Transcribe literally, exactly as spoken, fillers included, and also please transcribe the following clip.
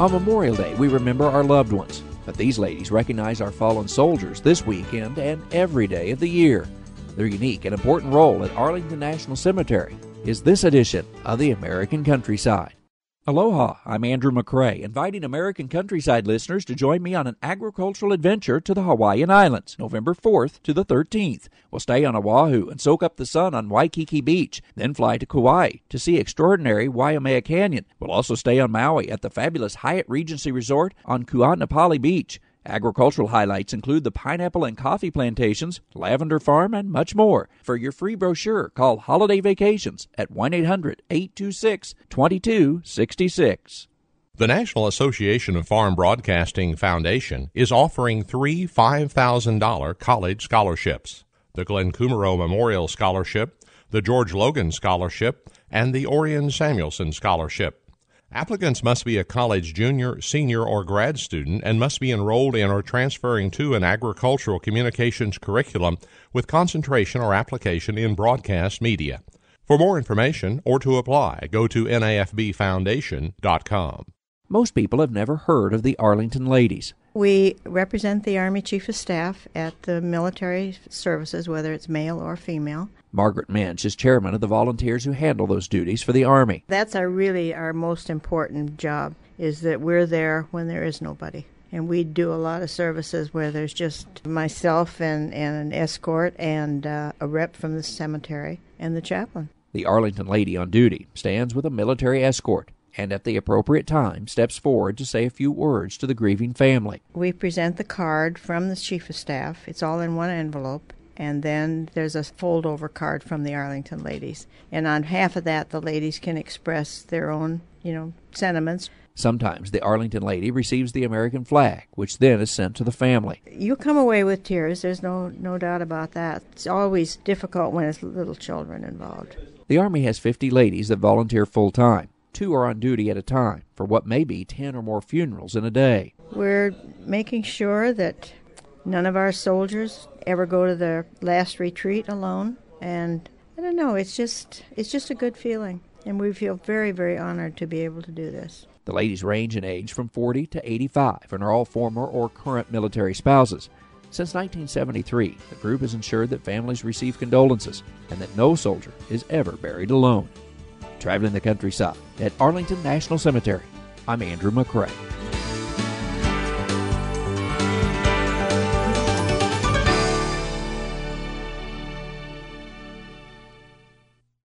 On Memorial Day, we remember our loved ones, but these ladies recognize our fallen soldiers this weekend and every day of the year. Their unique and important role at Arlington National Cemetery is this edition of the American Countryside. Aloha, I'm Andrew McCrae, inviting American Countryside listeners to join me on an agricultural adventure to the Hawaiian Islands, November fourth to the thirteenth. We'll stay on Oahu and soak up the sun on Waikiki Beach, then fly to Kauai to see extraordinary Waimea Canyon. We'll also stay on Maui at the fabulous Hyatt Regency Resort on Kuanapali Beach. Agricultural highlights include the pineapple and coffee plantations, lavender farm, and much more. For your free brochure, call Holiday Vacations at one eight hundred, eight two six, two two six six. The National Association of Farm Broadcasting Foundation is offering three five thousand dollars college scholarships: the Glenn Kumaro Memorial Scholarship, the George Logan Scholarship, and the Orion Samuelson Scholarship. Applicants must be a college junior, senior, or grad student and must be enrolled in or transferring to an agricultural communications curriculum with concentration or application in broadcast media. For more information or to apply, go to N A F B foundation dot com. Most people have never heard of the Arlington Ladies. We represent the Army Chief of Staff at the military services, whether it's male or female. Margaret Minch is chairman of the volunteers who handle those duties for the Army. That's our really our most important job, is that we're there when there is nobody. And we do a lot of services where there's just myself and, and an escort and uh, a rep from the cemetery and the chaplain. The Arlington lady on duty stands with a military escort and at the appropriate time steps forward to say a few words to the grieving family. We present the card from the Chief of Staff. It's all in one envelope. And then there's a fold-over card from the Arlington Ladies. And on half of that, the ladies can express their own, you know, sentiments. Sometimes the Arlington lady receives the American flag, which then is sent to the family. You come away with tears. There's no, no doubt about that. It's always difficult when it's little children involved. The Army has fifty ladies that volunteer full-time. Two are on duty at a time for what may be ten or more funerals in a day. We're making sure that none of our soldiers ever go to their last retreat alone. And I don't know, it's just it's just a good feeling. And we feel very, very honored to be able to do this. The ladies range in age from forty to eighty-five and are all former or current military spouses. Since nineteen seventy-three, the group has ensured that families receive condolences and that no soldier is ever buried alone. Traveling the countryside at Arlington National Cemetery, I'm Andrew McCrae.